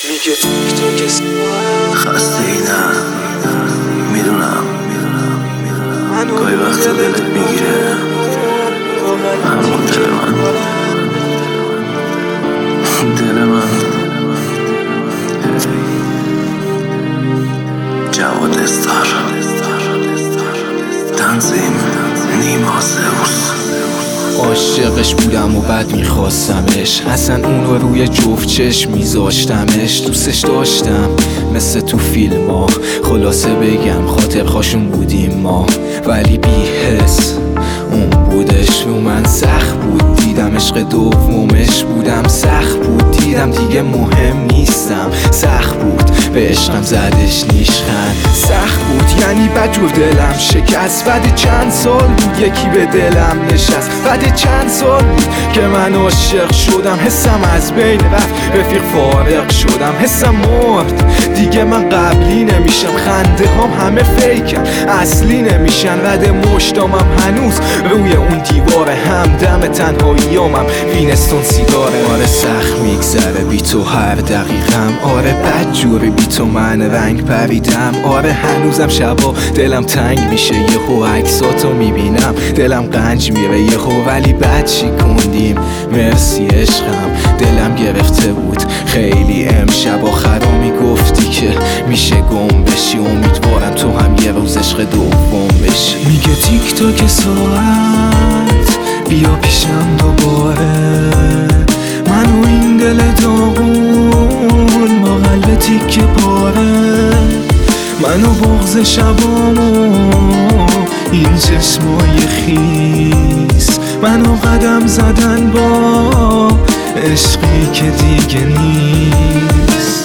میگه تو کسی خسته اینم میدونم گاهی وقتا دلت میگیره اما دل من جواد استار تنظیم نیما زئوس. عاشقش بودم و بعد میخواستمش، اصلا اونو روی جفت چشم میذاشتمش. دوستش داشتم مثل تو فیلم ها، خلاصه بگم خاطر خاشون بودیم ما، ولی بی حس اون بودش رو من سخت بود. دیدم عشق دومش بودم سخت بود، دیدم دیگه مهم نیستم سخت بود. به عشقم زدش نیشخند سخت بود، یعنی بدجور دلم شکست. بعد چند سال بود یکی به دلم نشست، بعد چند سال بود که من عاشق شدم. حسم از بین رفت رفیق فارغ شدم، حسم مرد دیگه من قبلی نمیشم. خنده هم همه فیکن اصلی نمیشن، رد مشتامم هنوز روی اون دیوار همدم تنهاییامم وینستون سیگاره. آره سخت میگذره بی تو هر دقیقم، آره بدجوری بی تو من رنگ پریدم. آره هنوزم شبا دلم تنگ میشه، یهو عکساتو میبینم دلم قنج میره یهو. ولی بعد چی کندیم مرسی عشقم، دلم گرفته بود خیلی امشب. آخرا میگفتی که میشه گم بشی، امیدوارم تو هم یه روز عشق دوم بشی. میگه تیک تاک ساعت بیا پیشم دوباره، من و این دل داغون با قلب تیک پاره، من و بغض شبامو این چشمای خیس، من و قدم زدن با عشقی که دیگه نیست.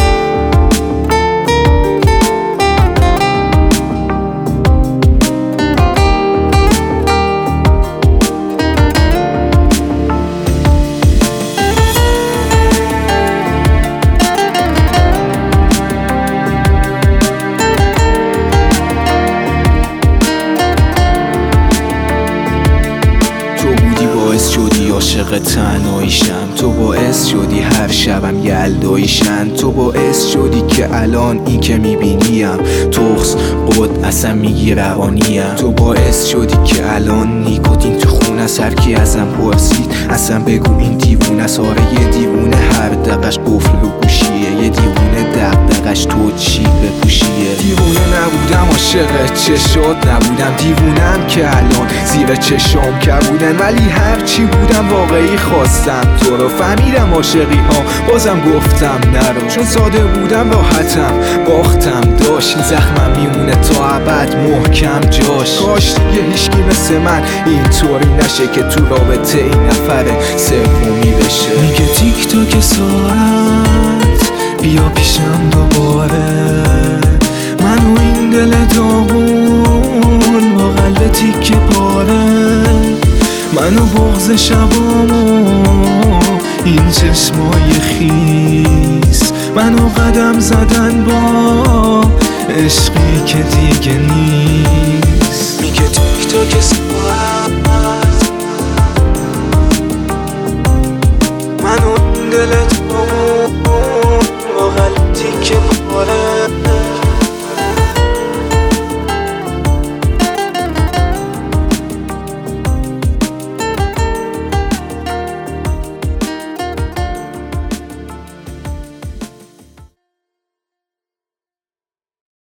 شدی عاشق تنهاییشم، تو باعث شدی هر شبم یلداییشن، تو باعث شدی که الان این که میبینیم تخس قد اصلا میگی روانیم، تو باعث شدی که الان نیکوتین تو خونه هرکی ازم پرسید اصلا بگو این دیوونه. آره یه دیوونه هر دقش قفل رو گوشیه، یه دیوونه دقش تو چی بپوشیه. دیوونه نبودم عاشق چشات نبودم، دیوونم که الان زیر چشام که بودن، ولی هرچی بودم واقعی خواستم تو رو. فهمیدم عاشقی ها بازم گفتم نرو، چون ساده بودم راحتم باختم داشت. این زخمم میمونه تا ابد محکم جاش. کاش دیگه هیچکی مثل من اینطوری نشه که تو رابطه این نفر سومی بشه. میگه تیک تاک ساعت بیا پیشم دوباره، من و این دل داغون با قلب تیک پاره، من و بغض شبامو این چشمای خیس، من و قدم زدن با عشقی که دیگه نیست. میگه تیک تاک ساعت